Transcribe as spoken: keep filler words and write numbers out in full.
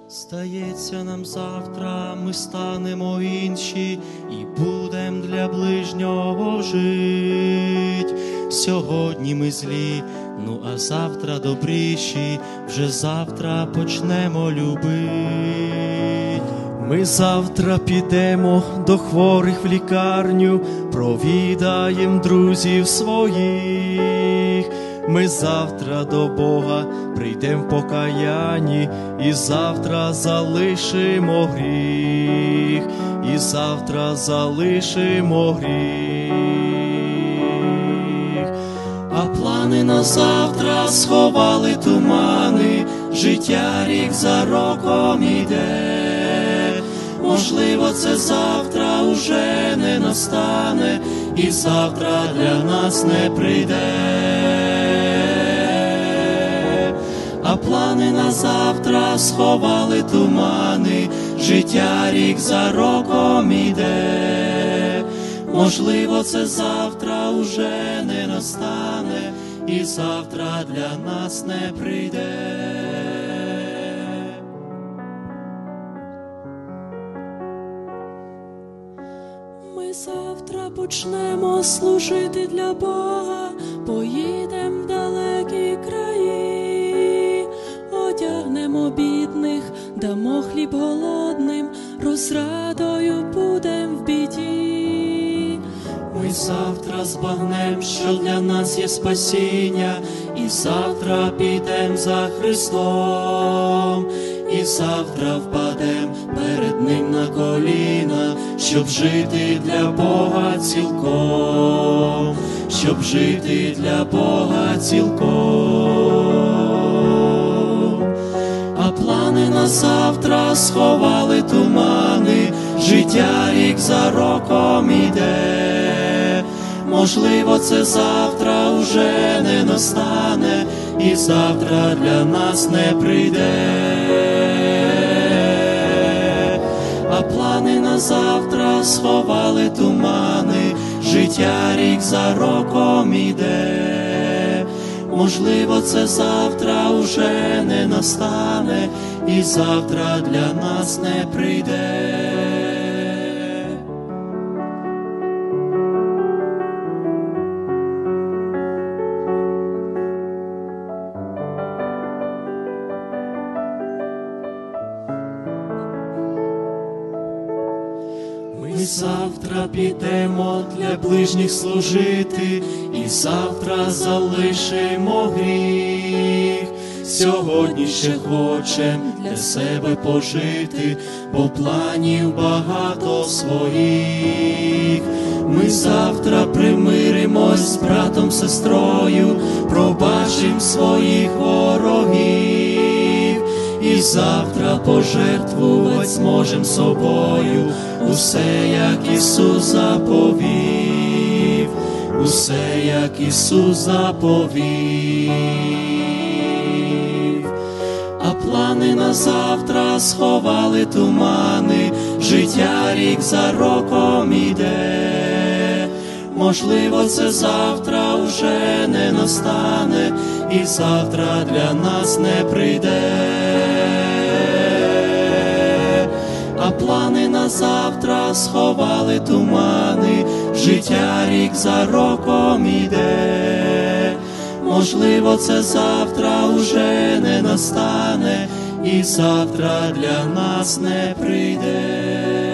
Здається, нам завтра ми станемо інші і будем для ближнього жить. Сьогодні ми злі, ну а завтра добріші, вже завтра почнемо любить. Ми завтра підемо до хворих в лікарню, провідаєм друзів своїх. Ми завтра до Бога прийдем в покаянні, і завтра залишимо гріх, і завтра залишимо гріх. А плани на завтра сховали тумани, життя рік за роком іде. Можливо, це завтра уже не настане, і завтра для нас не прийде. А плани на завтра сховали тумани, життя рік за роком іде. Можливо, це завтра уже не настане, і завтра для нас не прийде. Ми завтра почнемо служити для Бога, поїдем в далекі краї, одягнемо бідних, дамо хліб голодним, розрадою будем в біді. Ми завтра збагнем, що для нас є спасіння, і завтра підем за Христом, і завтра впадем перед Ним на коліна, щоб жити для Бога цілком, щоб жити для Бога цілком. А плани на завтра сховали тумани, життя рік за роком іде. Можливо, це завтра уже не настане, і завтра для нас не прийде. А плани на завтра сховали тумани, життя рік за роком іде. Можливо, це завтра уже не настане, і завтра для нас не прийде. Ми завтра підемо для ближніх служити, і завтра залишимо гріх. Сьогодні ще хочем для себе пожити, бо планів багато своїх. Ми завтра примиримось з братом, сестрою, пробачим своїх ворогів. І завтра пожертвувати зможем собою, усе, як Ісус заповів, усе, як Ісус заповів. А плани на завтра сховали тумани, життя рік за роком іде. Можливо, це завтра уже не настане, і завтра для нас не прийде. А плани на завтра сховали тумани, життя рік за роком іде. Можливо, це завтра уже не настане, і завтра для нас не прийде.